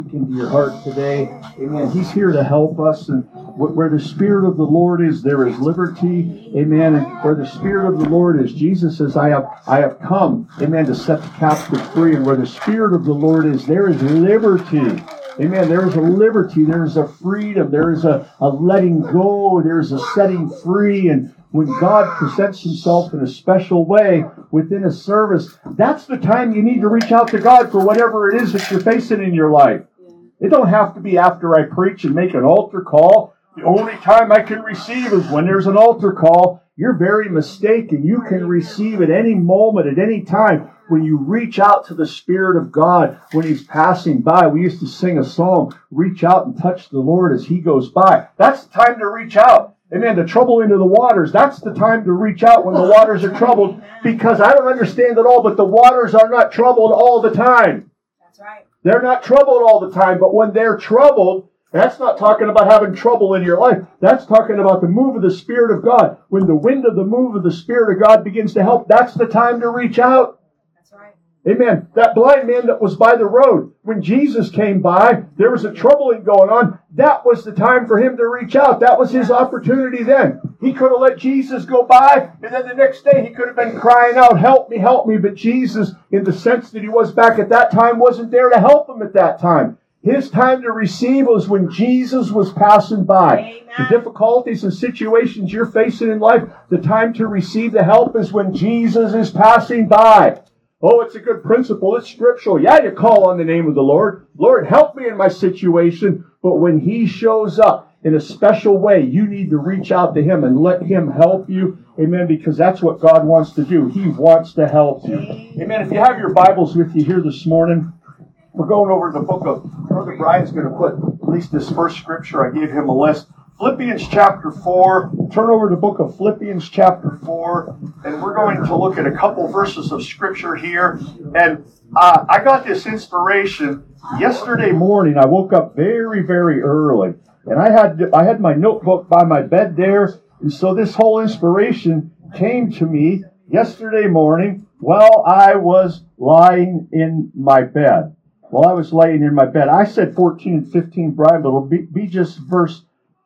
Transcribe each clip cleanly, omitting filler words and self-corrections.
into your heart today. Amen. He's here to help us. And where the Spirit of the Lord is, there is liberty. Amen. And where the Spirit of the Lord is, Jesus says, I have come, amen, to set the captive free. And where the Spirit of the Lord is, there is liberty. Amen. There is a liberty. There is a freedom. There is a letting go. There is a setting free. And when God presents Himself in a special way within a service, that's the time you need to reach out to God for whatever it is that you're facing in your life. It don't have to be after I preach and make an altar call. The only time I can receive is when there's an altar call. You're very mistaken. You can receive at any moment, at any time, when you reach out to the Spirit of God when He's passing by. We used to sing a song, reach out and touch the Lord as He goes by. That's the time to reach out. Amen. The trouble into the waters, that's the time to reach out when the waters are troubled, because I don't understand it all, but the waters are not troubled all the time. That's right. They're not troubled all the time, but when they're troubled, that's not talking about having trouble in your life. That's talking about the move of the Spirit of God. When the wind of the move of the Spirit of God begins to help, that's the time to reach out. That's right. Amen. That blind man that was by the road, when Jesus came by, there was a troubling going on. That was the time for him to reach out. That was his opportunity then. He could have let Jesus go by, and then the next day he could have been crying out, help me, help me. But Jesus, in the sense that He was back at that time, wasn't there to help him at that time. His time to receive was when Jesus was passing by. Amen. The difficulties and situations you're facing in life, the time to receive the help is when Jesus is passing by. Oh, it's a good principle. It's scriptural. Yeah, you call on the name of the Lord. Lord, help me in my situation. But when He shows up in a special way, you need to reach out to Him and let Him help you. Amen. Because that's what God wants to do. He wants to help you. Amen. If you have your Bibles with you here this morning, we're going over the book of, Brother Brian's going to put at least this first scripture. I gave him a list. Philippians chapter 4. Turn over to the book of Philippians chapter 4. And we're going to look at a couple verses of scripture here. And I got this inspiration yesterday morning. I woke up very, very early. And I had my notebook by my bed there. And so this whole inspiration came to me yesterday morning while I was lying in my bed. While I was laying in my bed. I said 14 and 15, Brian, but it'll be just verse...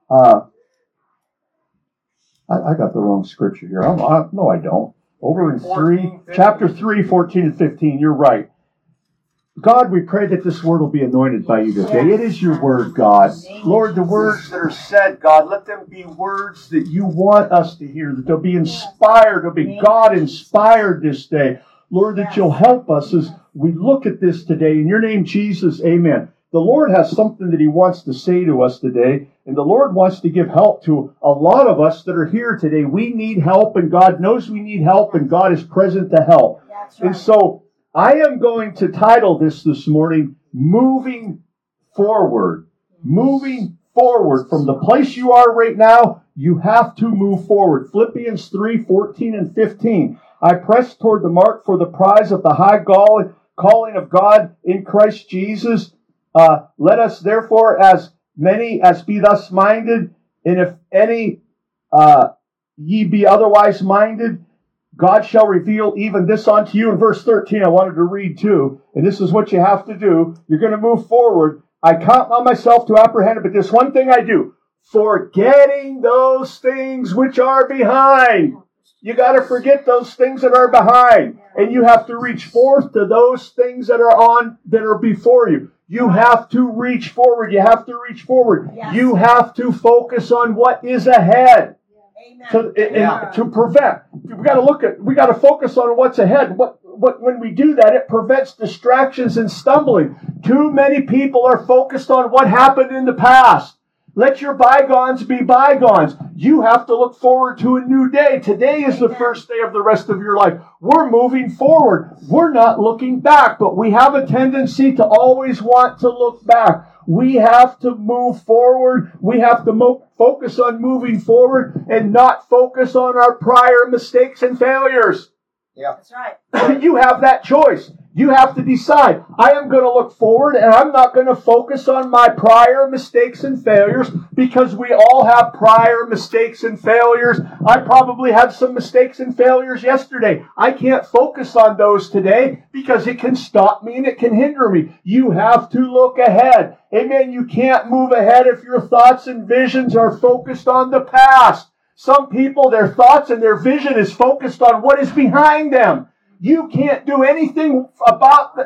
I got the wrong scripture here. No, I don't. Over in 3, chapter 3, 14 and 15. You're right. God, we pray that this word will be anointed by You today. It is Your word, God. Lord, the words that are said, God, let them be words that You want us to hear, that they'll be inspired, they'll be God-inspired this day. Lord, that You'll help us as we look at this today. In Your name, Jesus, amen. The Lord has something that He wants to say to us today, and the Lord wants to give help to a lot of us that are here today. We need help, and God knows we need help, and God is present to help. That's right. And so I am going to title this morning, Moving Forward. Moving forward. From the place you are right now, you have to move forward. Philippians 3, 14 and 15. I press toward the mark for the prize of the high calling of God in Christ Jesus. Let us therefore, as many as be thus minded, and if any ye be otherwise minded, God shall reveal even this unto you. In verse 13, I wanted to read too, and this is what you have to do. You're going to move forward. I count on myself to apprehend it, but this one thing I do, forgetting those things which are behind. You got to forget those things that are behind, and you have to reach forth to those things that are before you. You have to reach forward. You have to reach forward. Yes. You have to focus on what is ahead. Amen. To prevent. We got to focus on what's ahead. When we do that, it prevents distractions and stumbling. Too many people are focused on what happened in the past. Let your bygones be bygones. You have to look forward to a new day. Today is the first day of the rest of your life. We're moving forward. We're not looking back, but we have a tendency to always want to look back. We have to move forward. We have to focus on moving forward and not focus on our prior mistakes and failures. Yeah. That's right. You have that choice. You have to decide, I am going to look forward and I'm not going to focus on my prior mistakes and failures, because we all have prior mistakes and failures. I probably had some mistakes and failures yesterday. I can't focus on those today because it can stop me and it can hinder me. You have to look ahead. Amen. You can't move ahead if your thoughts and visions are focused on the past. Some people, their thoughts and their vision is focused on what is behind them. You can't do anything about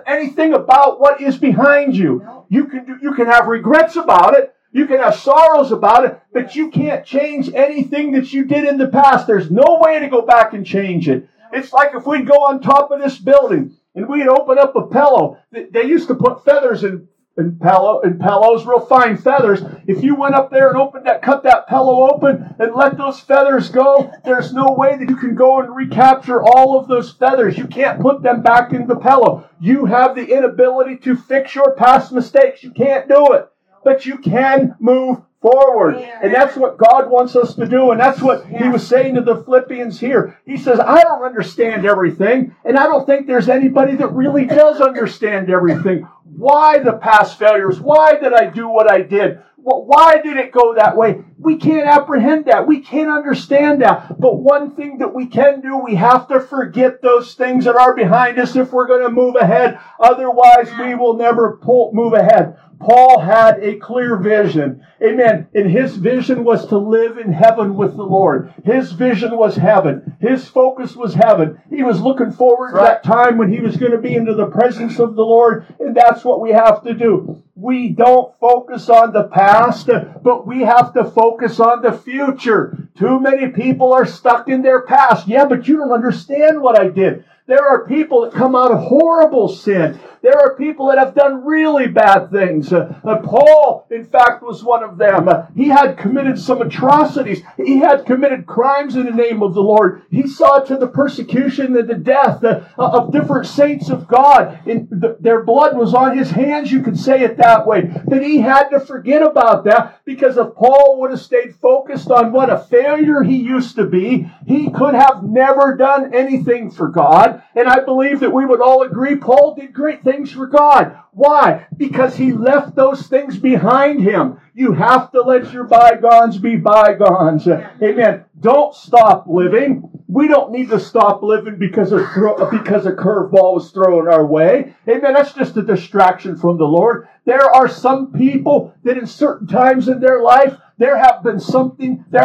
what is behind you. You can have regrets about it. You can have sorrows about it, but you can't change anything that you did in the past. There's no way to go back and change it. It's like if we'd go on top of this building and we'd open up a pillow. They used to put feathers in pillows, real fine feathers. If you went up there and cut that pillow open and let those feathers go, there's no way that you can go and recapture all of those feathers. You can't put them back in the pillow. You have the inability to fix your past mistakes. You can't do it. But you can move forward. And that's what God wants us to do. And that's what He was saying to the Philippians here. He says, I don't understand everything. And I don't think there's anybody that really does understand everything. Why the past failures? Why did I do what I did? Why did it go that way? We can't apprehend that. We can't understand that. But one thing that we can do, we have to forget those things that are behind us if we're going to move ahead. Otherwise, we will never move ahead. Paul had a clear vision. Amen. And his vision was to live in heaven with the Lord. His vision was heaven. His focus was heaven. He was looking forward to that time when he was going to be into the presence of the Lord. And that's what we have to do. We don't focus on the past, but we have to focus on the future. Too many people are stuck in their past. Yeah, but you don't understand what I did. There are people that come out of horrible sin. There are people that have done really bad things. Paul, in fact, was one of them. He had committed some atrocities. He had committed crimes in the name of the Lord. He saw to the persecution and the death of different saints of God. Their blood was on his hands, you could say it that way. But he had to forget about that, because if Paul would have stayed focused on what a failure he used to be, he could have never done anything for God. And I believe that we would all agree Paul did great things for God. Why? Because he left those things behind him. You have to let your bygones be bygones. Amen. Don't stop living. We don't need to stop living because a curveball was thrown our way. Amen. That's just a distraction from the Lord. There are some people that in certain times in their life, there has been something that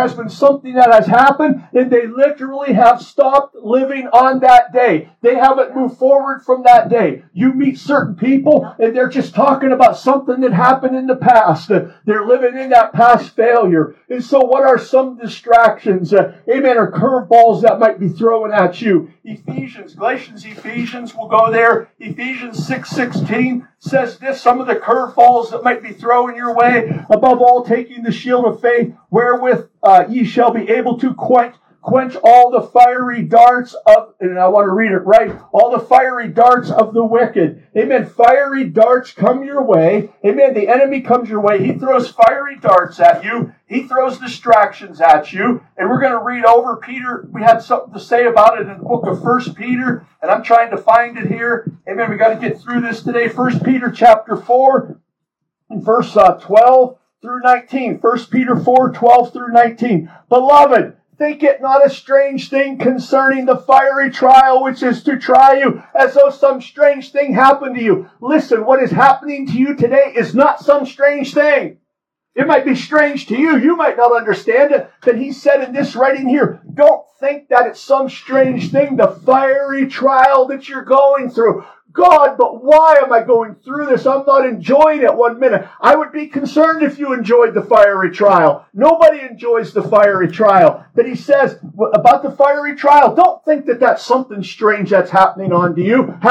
has happened, and they literally have stopped living on that day. They haven't moved forward from that day. You meet certain people, and they're just talking about something that happened in the past. They're living in that past failure. And so what are some distractions, amen, or curveballs that might be thrown at you? Galatians, we'll go there. Ephesians 6:16 says this, some of the curveballs that might be thrown your way. Above all, taking the shield of faith, wherewith ye shall be able to quench all the fiery darts of, and I want to read it right, all the fiery darts of the wicked. Amen. Fiery darts come your way. Amen. The enemy comes your way. He throws fiery darts at you. He throws distractions at you. And we're going to read over Peter. We had something to say about it in the book of 1 Peter, and I'm trying to find it here. Amen. We got to get through this today. 1 Peter chapter 4 and verse 12 through 19. 1 Peter 4, 12 through 19. Beloved, think it not a strange thing concerning the fiery trial which is to try you, as though some strange thing happened to you. Listen, what is happening to you today is not some strange thing. It might be strange to you. You might not understand it. But he said in this writing here, don't think that it's some strange thing, the fiery trial that you're going through. God, but why am I going through this? I'm not enjoying it 1 minute. I would be concerned if you enjoyed the fiery trial. Nobody enjoys the fiery trial. But he says about the fiery trial, don't think that that's something strange that's happening to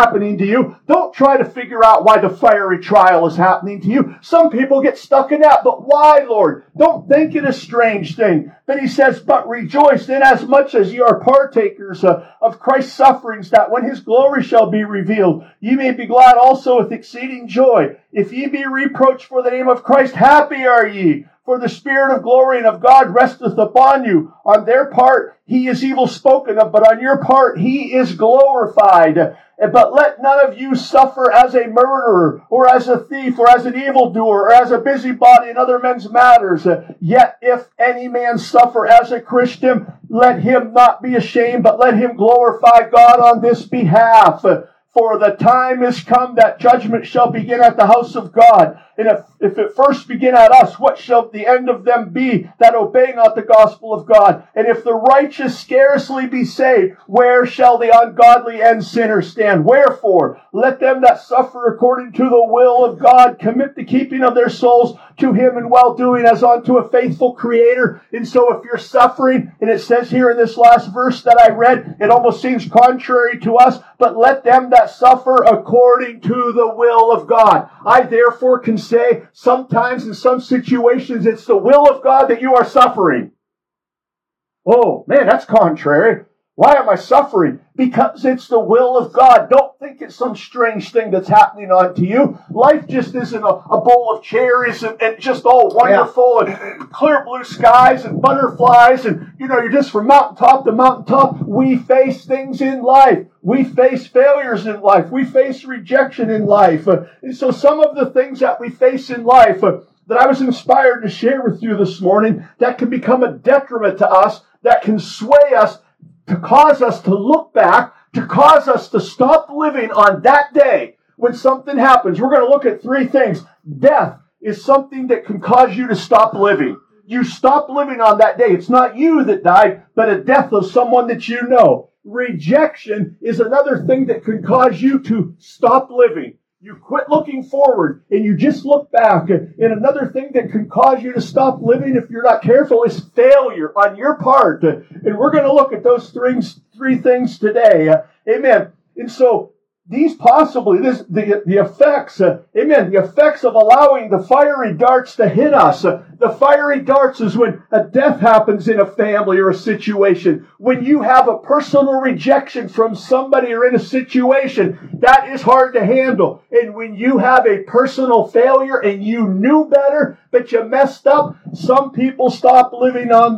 you. Don't try to figure out why the fiery trial is happening to you. Some people get stuck in that. But why, Lord? Don't think it a strange thing. But he says, but rejoice inasmuch as ye are partakers of Christ's sufferings, that when his glory shall be revealed, ye may be glad also with exceeding joy. If ye be reproached for the name of Christ, happy are ye. For the Spirit of glory and of God resteth upon you. On their part he is evil spoken of, but on your part he is glorified. But let none of you suffer as a murderer, or as a thief, or as an evildoer, or as a busybody in other men's matters. Yet if any man suffer as a Christian, let him not be ashamed, but let him glorify God on this behalf. For the time is come that judgment shall begin at the house of God. And if it first begin at us, what shall the end of them be that obey not the gospel of God? And if the righteous scarcely be saved, where shall the ungodly and sinners stand? Wherefore, let them that suffer according to the will of God commit the keeping of their souls to Him in well-doing as unto a faithful Creator. And so if you're suffering, and it says here in this last verse that I read, it almost seems contrary to us, but let them that suffer according to the will of God. I therefore can say sometimes in some situations it's the will of God that you are suffering. Oh man, that's contrary. Why am I suffering? Because it's the will of God. Don't think it's some strange thing that's happening unto you. Life just isn't a bowl of cherries and just all wonderful and clear blue skies and butterflies and, you're just from mountaintop to mountaintop. We face things in life. We face failures in life. We face rejection in life. And so some of the things that we face in life that I was inspired to share with you this morning that can become a detriment to us, that can sway us, to cause us to look back, to cause us to stop living on that day when something happens. We're going to look at three things. Death is something that can cause you to stop living. You stop living on that day. It's not you that died, but a death of someone that you know. Rejection is another thing that can cause you to stop living. You quit looking forward and you just look back. And another thing that can cause you to stop living if you're not careful is failure on your part. And we're going to look at those three things today. Amen. And so these possibly, the effects, amen, the effects of allowing the fiery darts to hit us. The fiery darts is when a death happens in a family or a situation. When you have a personal rejection from somebody or in a situation, that is hard to handle. And when you have a personal failure and you knew better, but you messed up, some people stop living on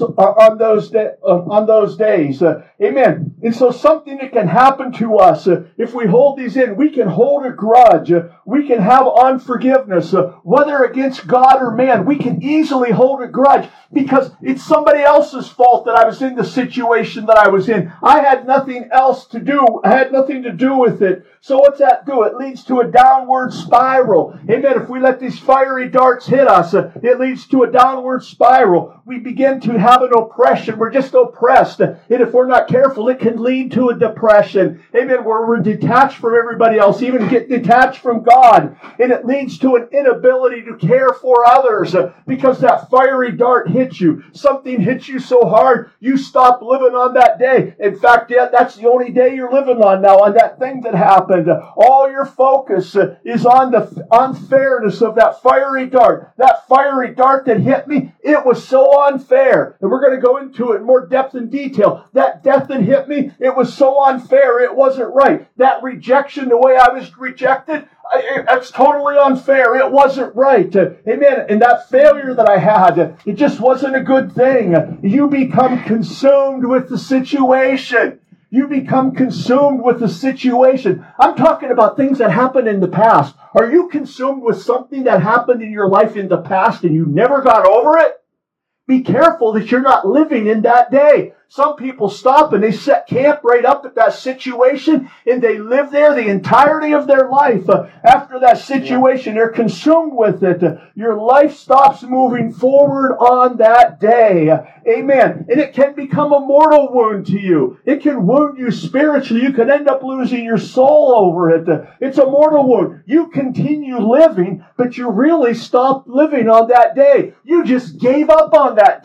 those days. Amen. And so something that can happen to us, if we hold these in, we can hold a grudge. We can have unforgiveness, whether against God or man. We can easily hold a grudge because it's somebody else's fault that I was in the situation that I was in. I had nothing else to do. I had nothing to do with it. So what's that do? It leads to a downward spiral. Amen. If we let these fiery darts hit us, it leads to a downward spiral. We begin to have an oppression. We're just oppressed. And if we're not careful, it can lead to a depression. Amen. Where we're detached from everybody else, even get detached from God. And it leads to an inability to care for others because that fiery dart hits you. Something hits you so hard, you stop living on that day. In fact, that's the only day you're living on now, on that thing that happened. All your focus is on the unfairness of that fiery dart. That fiery dart that hit me, it was so unfair. And we're going to go into it in more depth and detail. That death that hit me, it was so unfair. It wasn't right. That rejection, the way I was rejected, that's totally unfair. It wasn't right. Amen. And that failure that I had, it just wasn't a good thing. You become consumed with the situation. You become consumed with the situation. I'm talking about things that happened in the past. Are you consumed with something that happened in your life in the past and you never got over it? Be careful that you're not living in that day. Some people stop and they set camp right up at that situation and they live there the entirety of their life. After that situation, they're consumed with it. Your life stops moving forward on that day. Amen. And it can become a mortal wound to you. It can wound you spiritually. You could end up losing your soul over it. It's a mortal wound. You continue living, but you really stopped living on that day. You just gave up on that day.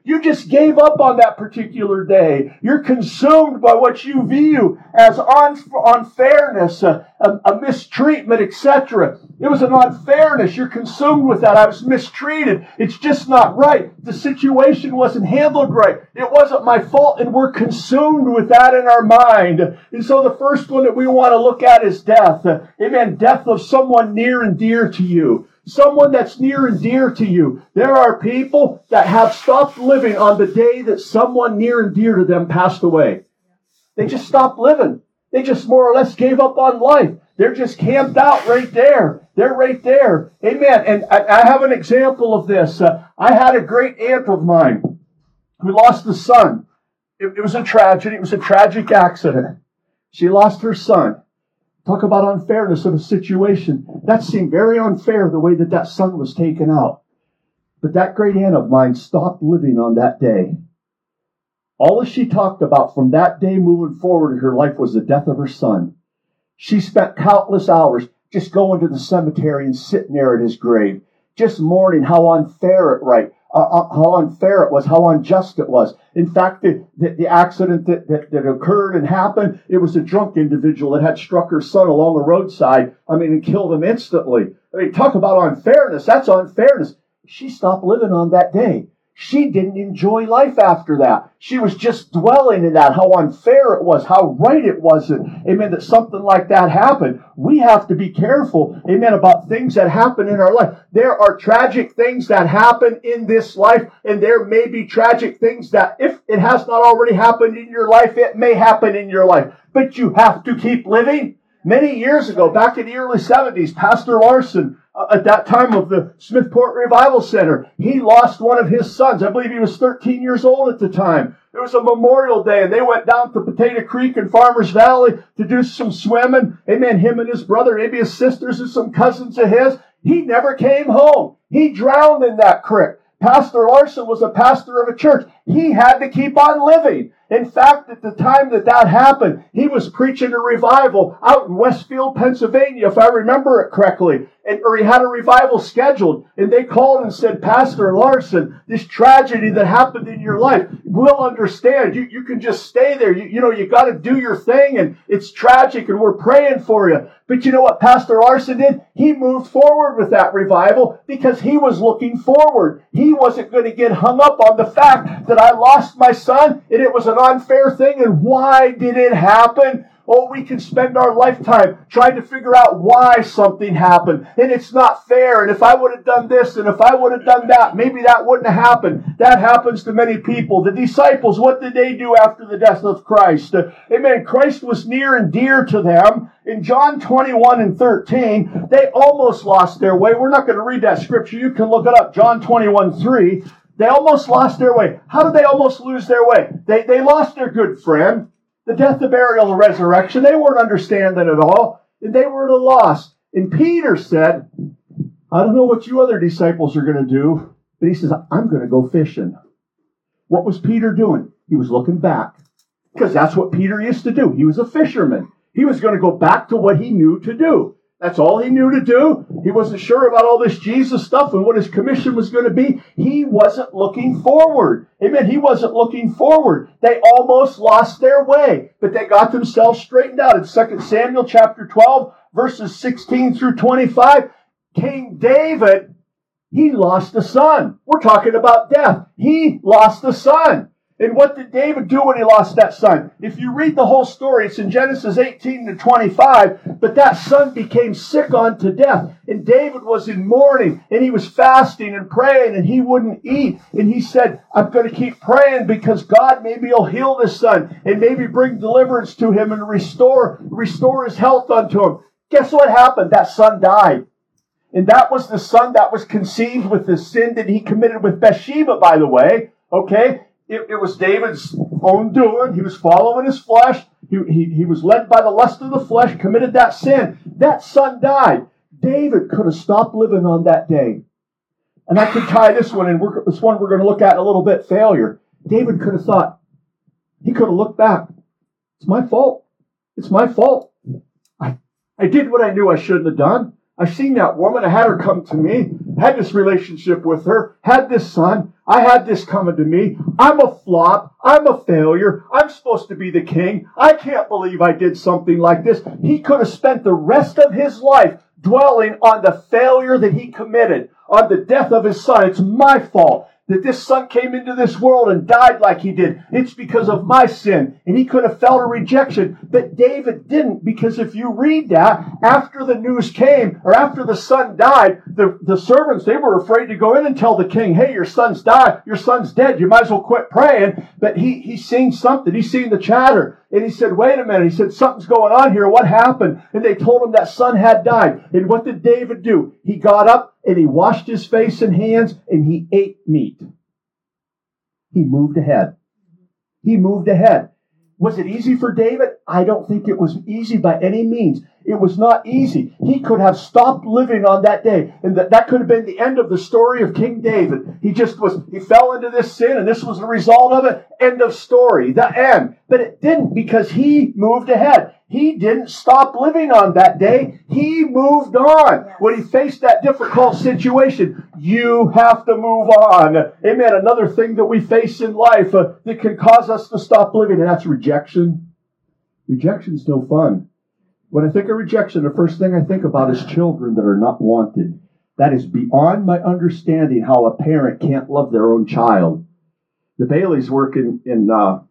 You just gave up on that particular day. You're consumed by what you view as unfairness, a mistreatment, etc. It was an unfairness. You're consumed with that. I was mistreated. It's just not right. The situation wasn't handled right. It wasn't my fault, and we're consumed with that in our mind. And so the first one that we want to look at is death. Amen. Death of someone near and dear to you. Someone that's near and dear to you. There are people that have stopped living on the day that someone near and dear to them passed away. They just stopped living. They just more or less gave up on life. They're just camped out right there. They're right there. Amen. And I have an example of this. I had a great aunt of mine who lost a son. It was a tragedy. It was a tragic accident. She lost her son. Talk about unfairness of a situation. That seemed very unfair, the way that son was taken out. But that great aunt of mine stopped living on that day. All that she talked about from that day moving forward in her life was the death of her son. She spent countless hours just going to the cemetery and sitting there at his grave, just mourning how unfair it was, how unjust it was. In fact, the accident that occurred and happened, it was a drunk individual that had struck her son along the roadside, and killed him instantly. Talk about unfairness. That's unfairness. She stopped living on that day. She didn't enjoy life after that. She was just dwelling in that, how unfair it was, how right it wasn't, amen, that something like that happened. We have to be careful, amen, about things that happen in our life. There are tragic things that happen in this life, and there may be tragic things that, if it has not already happened in your life, it may happen in your life. But you have to keep living. Many years ago, back in the early 70s, Pastor Larson, at that time of the Smithport Revival Center, he lost one of his sons. I believe he was 13 years old at the time. It was a Memorial Day, and they went down to Potato Creek in Farmers Valley to do some swimming. Amen. Him and his brother, maybe his sisters and some cousins of his. He never came home. He drowned in that creek. Pastor Larson was a pastor of a church. He had to keep on living. In fact, at the time that happened, he was preaching a revival out in Westfield, Pennsylvania, if I remember it correctly. Or he had a revival scheduled. And they called and said, Pastor Larson, this tragedy that happened in your life, we'll understand. You can just stay there. You got to do your thing, and it's tragic, and we're praying for you. But you know what Pastor Larson did? He moved forward with that revival because he was looking forward. He wasn't going to get hung up on the fact that I lost my son, and it was an unfair thing, and why did it happen? Oh, we can spend our lifetime trying to figure out why something happened. And it's not fair. And if I would have done this, and if I would have done that, maybe that wouldn't have happened. That happens to many people. The disciples, what did they do after the death of Christ? Amen. Christ was near and dear to them. In John 21 and 13, they almost lost their way. We're not going to read that scripture. You can look it up. John 21:3. They almost lost their way. How did they almost lose their way? They lost their good friend. The death, the burial, the resurrection, they weren't understanding it all, and they were at a loss. And Peter said, I don't know what you other disciples are going to do, but he says, I'm going to go fishing. What was Peter doing? He was looking back, because that's what Peter used to do. He was a fisherman. He was going to go back to what he knew to do. That's all he knew to do. He wasn't sure about all this Jesus stuff and what his commission was going to be. He wasn't looking forward. Amen. He wasn't looking forward. They almost lost their way, but they got themselves straightened out. In 2 Samuel chapter 12, verses 16 through 25, King David, he lost a son. We're talking about death. He lost a son. And what did David do when he lost that son? If you read the whole story, it's in Genesis 18 to 25, but that son became sick unto death. And David was in mourning, and he was fasting and praying, and he wouldn't eat. And he said, I'm going to keep praying because God maybe will heal this son and maybe bring deliverance to him and restore his health unto him. Guess what happened? That son died. And that was the son that was conceived with the sin that he committed with Bathsheba, by the way. Okay? It was David's own doing. He was following his flesh. He was led by the lust of the flesh, committed that sin. That son died. David could have stopped living on that day. And I could tie this one in. This one we're going to look at in a little bit, failure. David could have thought, he could have looked back. It's my fault. It's my fault. I did what I knew I shouldn't have done. I seen that woman. I had her come to me. had this relationship with her, had this son. I had this coming to me. I'm a flop. I'm a failure. I'm supposed to be the king. I can't believe I did something like this. He could have spent the rest of his life dwelling on the failure that he committed, on the death of his son. It's my fault that this son came into this world and died like he did. It's because of my sin. And he could have felt a rejection. But David didn't, because if you read that, after the news came, or after the son died, the servants, they were afraid to go in and tell the king, hey, your son's died, your son's dead, you might as well quit praying. But he's seen something, he's seen the chatter. And he said, wait a minute, he said, something's going on here, what happened? And they told him that son had died. And what did David do? He got up and he washed his face and hands and he ate meat. He moved ahead. He moved ahead. Was it easy for David? I don't think it was easy by any means. It was not easy. He could have stopped living on that day. And that could have been the end of the story of King David. He fell into this sin and this was the result of it. End of story. The end. But it didn't, because he moved ahead. He didn't stop living on that day. He moved on. When he faced that difficult situation, you have to move on. Amen. Another thing that we face in life that can cause us to stop living, and that's rejection. Rejection's no fun. When I think of rejection, the first thing I think about is children that are not wanted. That is beyond my understanding how a parent can't love their own child. The Baileys work in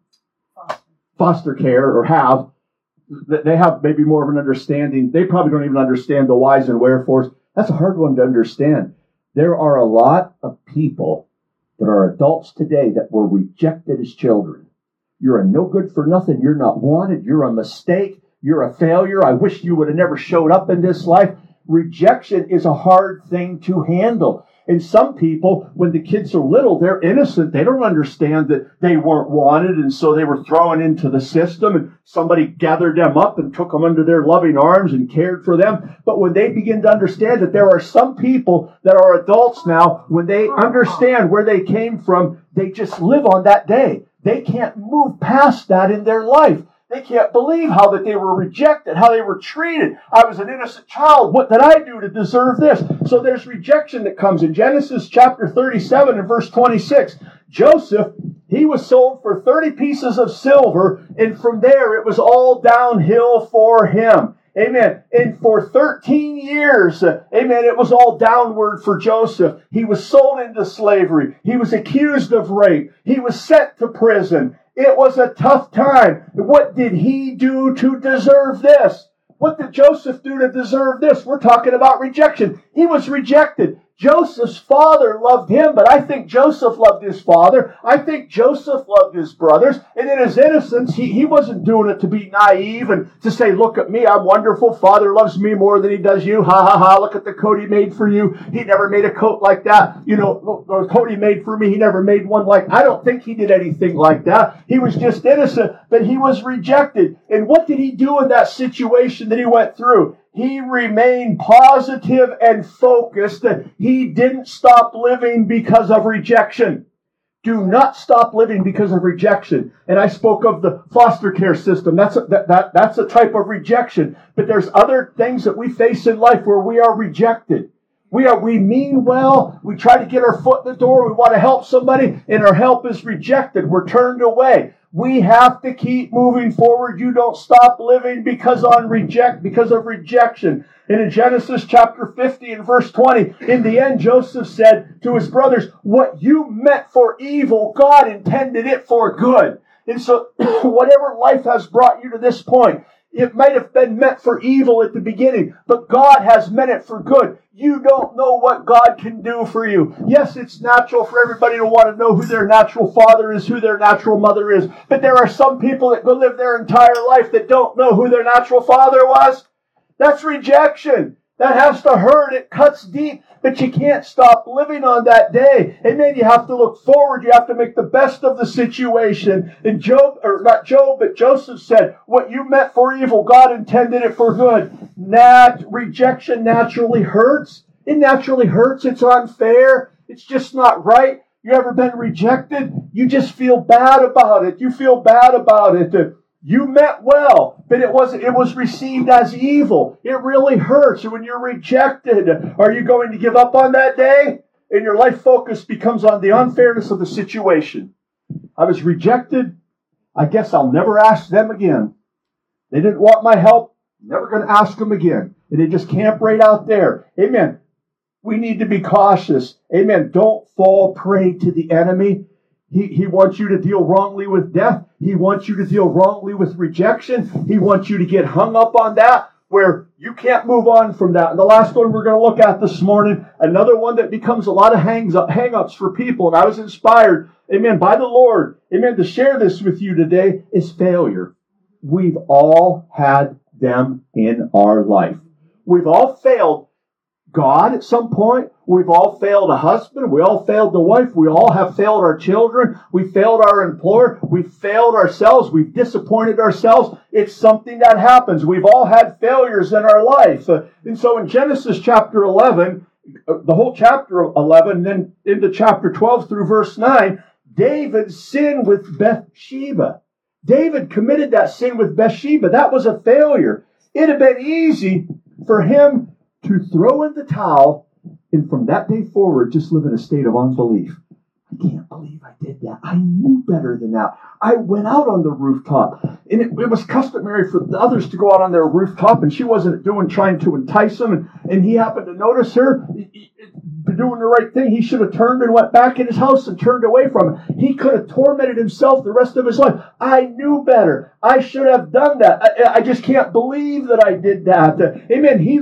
foster care, or have. They have maybe more of an understanding. They probably don't even understand the whys and wherefores. That's a hard one to understand. There are a lot of people that are adults today that were rejected as children. You're a no good for nothing. You're not wanted. You're a mistake. You're a failure. I wish you would have never showed up in this life. Rejection is a hard thing to handle. And some people, when the kids are little, they're innocent. They don't understand that they weren't wanted, and so they were thrown into the system, and somebody gathered them up and took them under their loving arms and cared for them. But when they begin to understand that there are some people that are adults now, when they understand where they came from, they just live on that day. They can't move past that in their life. They can't believe how that they were rejected, how they were treated. I was an innocent child. What did I do to deserve this? So there's rejection that comes. In Genesis chapter 37 and verse 26, Joseph, he was sold for 30 pieces of silver, and from there it was all downhill for him. Amen. And for 13 years, amen, it was all downward for Joseph. He was sold into slavery. He was accused of rape. He was sent to prison. It was a tough time. What did he do to deserve this? What did Joseph do to deserve this? We're talking about rejection. He was rejected. Joseph's father loved him, but I think Joseph loved his father. I think Joseph loved his brothers. And in his innocence, he wasn't doing it to be naive and to say, look at me, I'm wonderful. Father loves me more than he does you. Ha, ha, ha, look at the coat he made for you. He never made a coat like that. You know, the coat he made for me, he never made one like. I don't think he did anything like that. He was just innocent, but he was rejected. And what did he do in that situation that he went through? He remained positive and focused. He didn't stop living because of rejection. Do not stop living because of rejection. And I spoke of the foster care system. That's a type of rejection. But there's other things that we face in life where we are rejected. We mean well. We try to get our foot in the door. We want to help somebody, and our help is rejected. We're turned away. We have to keep moving forward. You don't stop living because of rejection. And in Genesis chapter 50 and verse 20, in the end, Joseph said to his brothers, what you meant for evil, God intended it for good. And so whatever life has brought you to this point, it might have been meant for evil at the beginning, but God has meant it for good. You don't know what God can do for you. Yes, it's natural for everybody to want to know who their natural father is, who their natural mother is. But there are some people that go live their entire life that don't know who their natural father was. That's rejection. That has to hurt. It cuts deep. But you can't stop living on that day. And then you have to look forward. You have to make the best of the situation. And Joseph said, what you meant for evil, God intended it for good. Rejection naturally hurts. It naturally hurts. It's unfair. It's just not right. You ever been rejected? You just feel bad about it. You feel bad about it. You meant well, but it was received as evil. It really hurts. When you're rejected, are you going to give up on that day? And your life focus becomes on the unfairness of the situation. I was rejected. I guess I'll never ask them again. They didn't want my help. Never going to ask them again. And they just camp right out there. Amen. We need to be cautious. Amen. Don't fall prey to the enemy. He wants you to deal wrongly with death. He wants you to deal wrongly with rejection. He wants you to get hung up on that where you can't move on from that. And the last one we're going to look at this morning, another one that becomes a lot of hang-ups for people, and I was inspired, amen, by the Lord, amen, to share this with you today, is failure. We've all had them in our life. We've all failed God at some point. We've all failed a husband. We all failed the wife. We all have failed our children. We failed our employer. We failed ourselves. We've disappointed ourselves. It's something that happens. We've all had failures in our life. And so in Genesis chapter 11, the whole chapter 11, then into chapter 12 through verse 9, David sinned with Bathsheba. David committed that sin with Bathsheba. That was a failure. It had been easy for him to throw in the towel and from that day forward just live in a state of unbelief. I can't believe I did that. I knew better than that. I went out on the rooftop, and it was customary for the others to go out on their rooftop, and she wasn't trying to entice him, and he happened to notice her doing the right thing. He should have turned and went back in his house and turned away from him. He could have tormented himself the rest of his life. I knew better. I should have done that. I just can't believe that I did that. Amen. He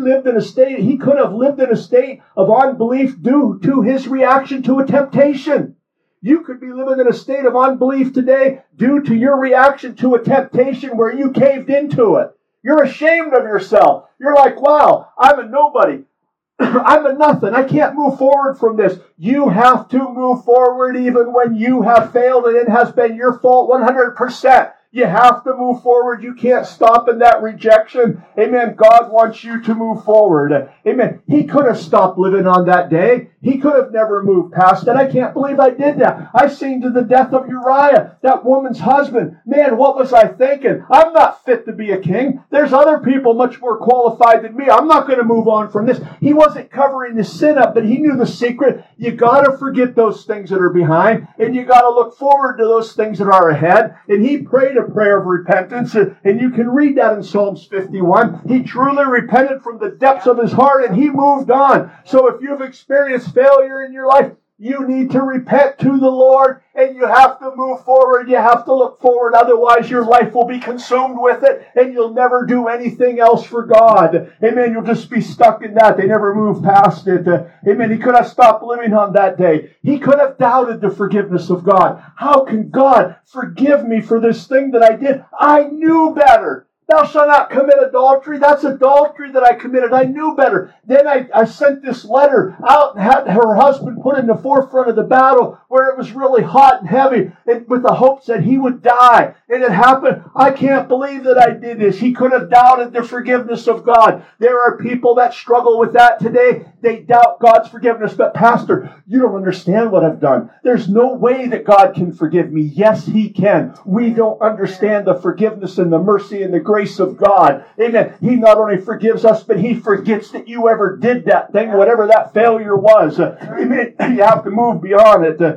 could have lived in a state of unbelief due to his reaction to a temptation. You could be living in a state of unbelief today due to your reaction to a temptation where you caved into it. You're ashamed of yourself. You're like, wow, I'm a nobody. I'm a nothing. I can't move forward from this. You have to move forward even when you have failed and it has been your fault 100%. You have to move forward. You can't stop in that rejection. Amen. God wants you to move forward. Amen. He could have stopped living on that day. He could have never moved past it. I can't believe I did that. I seen to the death of Uriah, that woman's husband. Man, what was I thinking? I'm not fit to be a king. There's other people much more qualified than me. I'm not going to move on from this. He wasn't covering his sin up, but he knew the secret. You got to forget those things that are behind, and you got to look forward to those things that are ahead. And he prayed a prayer of repentance, and you can read that in Psalms 51. He truly repented from the depths of his heart, and he moved on. So if you've experienced failure in your life, you need to repent to the Lord, and you have to move forward. You have to look forward. Otherwise, your life will be consumed with it, and you'll never do anything else for God. Amen. You'll just be stuck in that. They never move past it. Amen. He could have stopped living on that day. He could have doubted the forgiveness of God. How can God forgive me for this thing that I did? I knew better. Thou shalt not commit adultery. That's adultery that I committed. I knew better. Then I sent this letter out and had her husband put in the forefront of the battle where it was really hot and heavy, and with the hopes that he would die. And it happened. I can't believe that I did this. He could have doubted the forgiveness of God. There are people that struggle with that today. They doubt God's forgiveness. But Pastor, you don't understand what I've done. There's no way that God can forgive me. Yes, He can. We don't understand the forgiveness and the mercy and the grace of God. Amen. He not only forgives us, but He forgets that you ever did that thing, whatever that failure was. Amen. You have to move beyond it.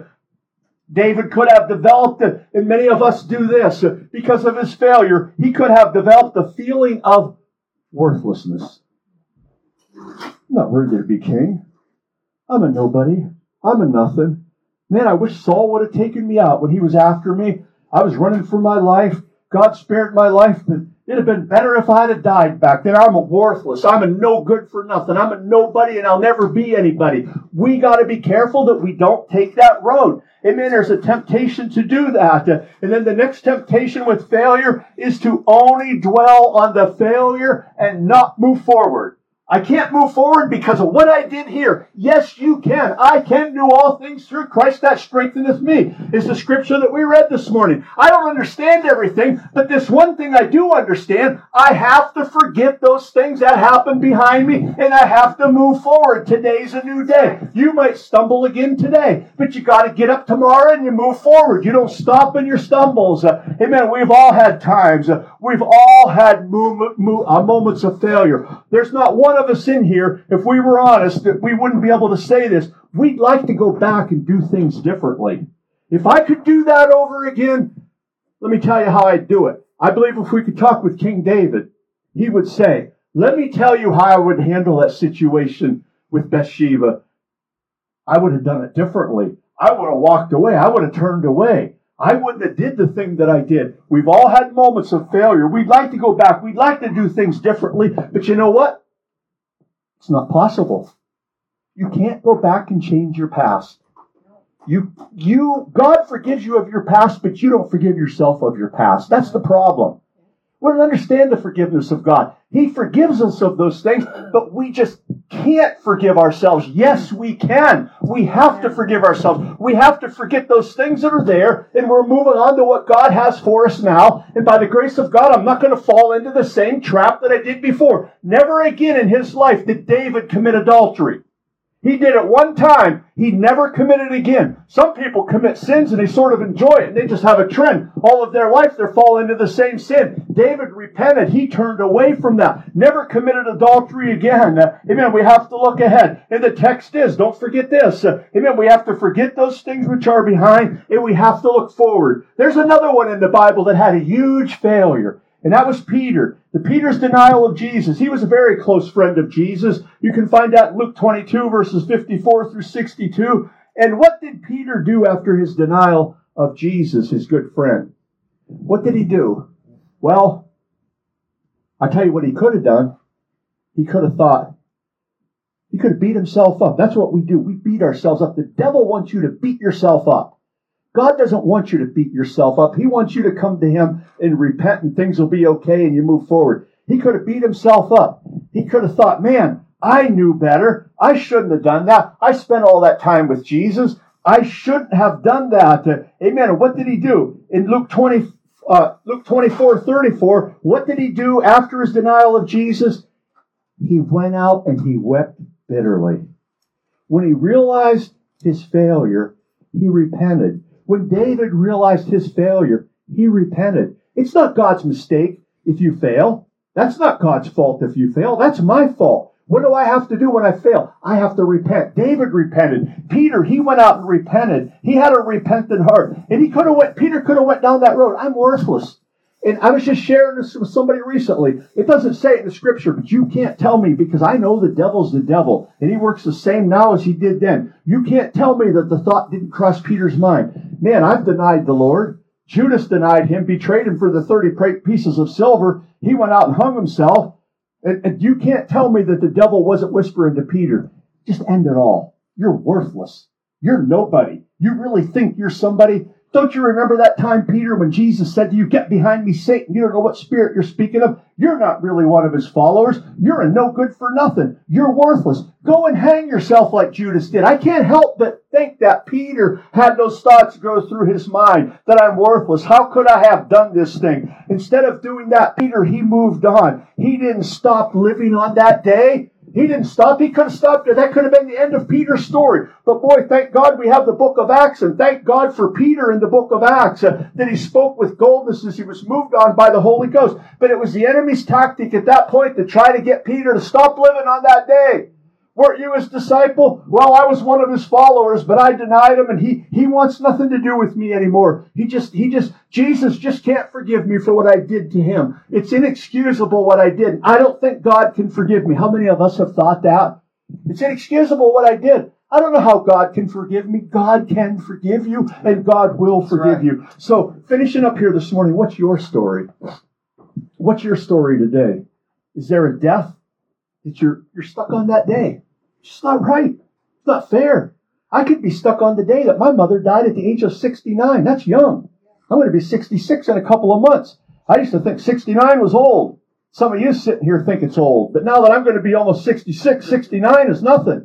David could have developed, and many of us do this, because of his failure, he could have developed a feeling of worthlessness. I'm not worthy to be king. I'm a nobody. I'm a nothing. Man, I wish Saul would have taken me out when he was after me. I was running for my life. God spared my life, but it'd have been better if I'd have died back then. I'm a worthless. I'm a no good for nothing. I'm a nobody, and I'll never be anybody. We got to be careful that we don't take that road. Amen. There's a temptation to do that. And then the next temptation with failure is to only dwell on the failure and not move forward. I can't move forward because of what I did here. Yes, you can. I can do all things through Christ that strengtheneth me, is the scripture that we read this morning. I don't understand everything, but this one thing I do understand, I have to forget those things that happened behind me, and I have to move forward. Today's a new day. You might stumble again today, but you got to get up tomorrow and you move forward. You don't stop in your stumbles. Amen. We've all had times. We've all had moments of failure. There's not one of us in here, if we were honest, that we wouldn't be able to say this. We'd like to go back and do things differently. If I could do that over again, let me tell you how I'd do it. I believe if we could talk with King David, he would say, let me tell you how I would handle that situation with Bathsheba. I would have done it differently. I would have walked away. I would have turned away. I wouldn't have did the thing that I did. We've all had moments of failure. We'd like to go back. We'd like to do things differently. But you know what? It's not possible. You can't go back and change your past. God forgives you of your past, but you don't forgive yourself of your past. That's the problem. We don't understand the forgiveness of God. He forgives us of those things, but we just can't forgive ourselves. Yes, we can. We have to forgive ourselves. We have to forget those things that are there, and we're moving on to what God has for us now. And by the grace of God, I'm not going to fall into the same trap that I did before. Never again in his life did David commit adultery. He did it one time. He never committed again. Some people commit sins and they sort of enjoy it. And they just have a trend. All of their life, they're falling into the same sin. David repented. He turned away from that. Never committed adultery again. Amen. We have to look ahead. And the text is, don't forget this. Amen. We have to forget those things which are behind, and we have to look forward. There's another one in the Bible that had a huge failure. And that was Peter. Peter's denial of Jesus. He was a very close friend of Jesus. You can find that in Luke 22, verses 54 through 62. And what did Peter do after his denial of Jesus, his good friend? What did he do? Well, I'll tell you what he could have done. He could have thought. He could have beat himself up. That's what we do. We beat ourselves up. The devil wants you to beat yourself up. God doesn't want you to beat yourself up. He wants you to come to him and repent and things will be okay and you move forward. He could have beat himself up. He could have thought, man, I knew better. I shouldn't have done that. I spent all that time with Jesus. I shouldn't have done that. Amen. And what did he do? In Luke 24:34, what did he do after his denial of Jesus? He went out and he wept bitterly. When he realized his failure, he repented. When David realized his failure, he repented. It's not God's mistake if you fail. That's not God's fault if you fail. That's my fault. What do I have to do when I fail? I have to repent. David repented. Peter, he went out and repented. He had a repentant heart. And Peter could have went down that road. I'm worthless. And I was just sharing this with somebody recently. It doesn't say it in the scripture, but you can't tell me because I know the devil's the devil. And he works the same now as he did then. You can't tell me that the thought didn't cross Peter's mind. Man, I've denied the Lord. Judas denied him, betrayed him for the 30 pieces of silver. He went out and hung himself. And you can't tell me that the devil wasn't whispering to Peter, just end it all. You're worthless. You're nobody. You really think you're somebody? Don't you remember that time, Peter, when Jesus said to you, get behind me, Satan. You don't know what spirit you're speaking of. You're not really one of his followers. You're a no good for nothing. You're worthless. Go and hang yourself like Judas did. I can't help but think that Peter had those thoughts go through his mind, that I'm worthless. How could I have done this thing? Instead of doing that, Peter, he moved on. He didn't stop living on that day. He didn't stop. He could have stopped there. That could have been the end of Peter's story. But boy, thank God we have the book of Acts. And thank God for Peter in the book of Acts that he spoke with boldness as he was moved on by the Holy Ghost. But it was the enemy's tactic at that point to try to get Peter to stop living on that day. Weren't you his disciple? Well, I was one of his followers, but I denied him and he wants nothing to do with me anymore. Jesus just can't forgive me for what I did to him. It's inexcusable what I did. I don't think God can forgive me. How many of us have thought that? It's inexcusable what I did. I don't know how God can forgive me. God can forgive you and God will forgive you. So finishing up here this morning, what's your story? What's your story today? Is there a death that you're stuck on that day? It's just not right. It's not fair. I could be stuck on the day that my mother died at the age of 69. That's young. I'm going to be 66 in a couple of months. I used to think 69 was old. Some of you sitting here think it's old, but now that I'm going to be almost 66, 69 is nothing.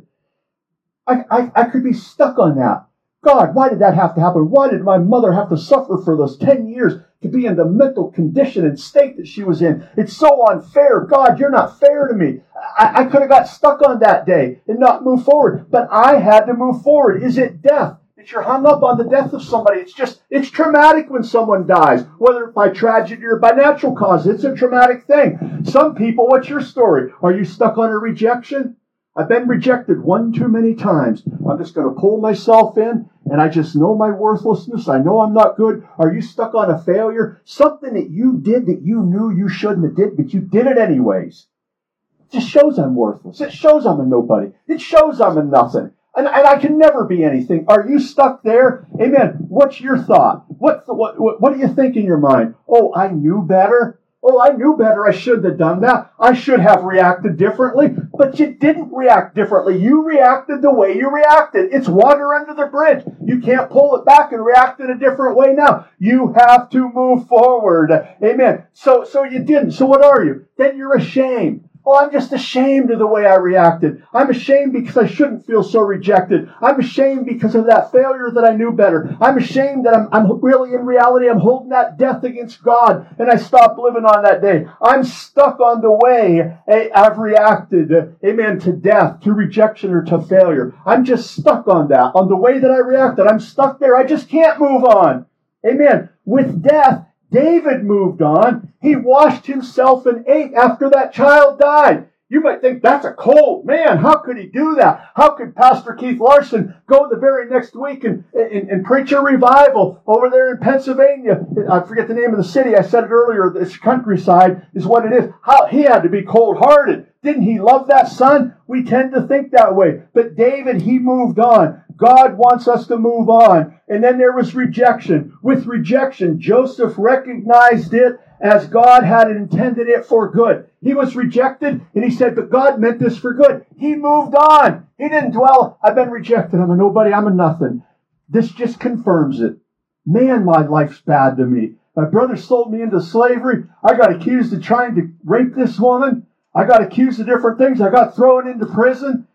I could be stuck on that. God, why did that have to happen? Why did my mother have to suffer for those 10 years to be in the mental condition and state that she was in? It's so unfair. God, you're not fair to me. I could have got stuck on that day and not moved forward, but I had to move forward. Is it death? That you're hung up on the death of somebody. It's traumatic when someone dies, whether by tragedy or by natural cause. It's a traumatic thing. Some people, what's your story? Are you stuck on a rejection? I've been rejected one too many times. I'm just going to pull myself in, and I just know my worthlessness. I know I'm not good. Are you stuck on a failure? Something that you did that you knew you shouldn't have did, but you did it anyways. It just shows I'm worthless. It shows I'm a nobody. It shows I'm a nothing. And I can never be anything. Are you stuck there? Amen. What's your thought? What do you think in your mind? Oh, I knew better. Oh, I knew better. I shouldn't have done that. I should have reacted differently. But you didn't react differently. You reacted the way you reacted. It's water under the bridge. You can't pull it back and react in a different way now. You have to move forward. Amen. So you didn't. So what are you? Then you're ashamed. Oh, I'm just ashamed of the way I reacted. I'm ashamed because I shouldn't feel so rejected. I'm ashamed because of that failure that I knew better. I'm ashamed that I'm really, in reality, I'm holding that death against God, and I stopped living on that day. I'm stuck on the way I've reacted, amen, to death, to rejection, or to failure. I'm just stuck on that, on the way that I reacted. I'm stuck there. I just can't move on. Amen. With death, David moved on. He washed himself and ate after that child died. You might think that's a cold man. How could he do that? How could Pastor Keith Larson go the very next week and preach a revival over there in Pennsylvania? I forget the name of the city. I said it earlier. This countryside is what it is. How he had to be cold-hearted. Didn't he love that son? We tend to think that way. But David, he moved on. God wants us to move on. And then there was rejection. With rejection, Joseph recognized it as God had intended it for good. He was rejected, and he said, but God meant this for good. He moved on. He didn't dwell, I've been rejected, I'm a nobody, I'm a nothing. This just confirms it. Man, my life's bad to me. My brother sold me into slavery. I got accused of trying to rape this woman. I got accused of different things. I got thrown into prison.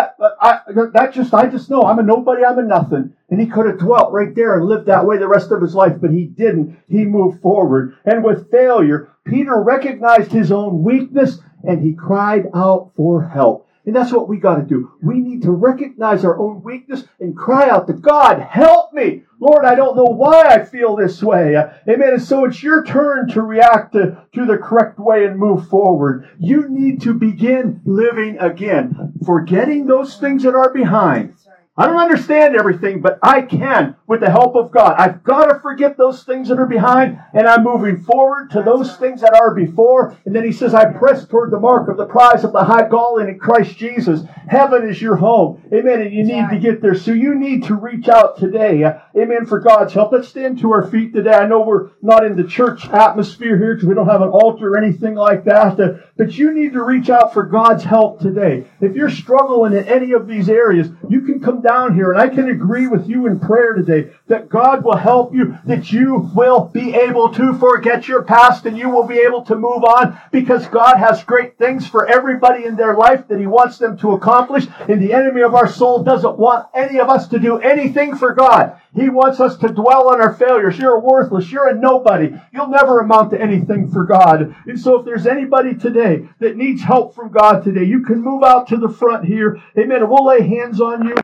I just know I'm a nobody, I'm a nothing. And he could have dwelt right there and lived that way the rest of his life, but he didn't. He moved forward. And with failure, Peter recognized his own weakness and he cried out for help. And that's what we got to do. We need to recognize our own weakness and cry out to God, help me. Lord, I don't know why I feel this way. Amen. And so it's your turn to react to the correct way and move forward. You need to begin living again, forgetting those things that are behind. I don't understand everything, but I can with the help of God. I've got to forget those things that are behind, and I'm moving forward to those things that are before. And then he says, I press toward the mark of the prize of the high calling in Christ Jesus. Heaven is your home. Amen. And you need to get there. So you need to reach out today. Amen. For God's help. Let's stand to our feet today. I know we're not in the church atmosphere here because we don't have an altar or anything like that. But you need to reach out for God's help today. If you're struggling in any of these areas, you can come down here and I can agree with you in prayer today that God will help you, that you will be able to forget your past and you will be able to move on because God has great things for everybody in their life that He wants them to accomplish. And the enemy of our soul doesn't want any of us to do anything for God. He wants us to dwell on our failures. You're worthless. You're a nobody. You'll never amount to anything for God. And so if there's anybody today that needs help from God today, you can move out to the front here. Amen. And we'll lay hands on you.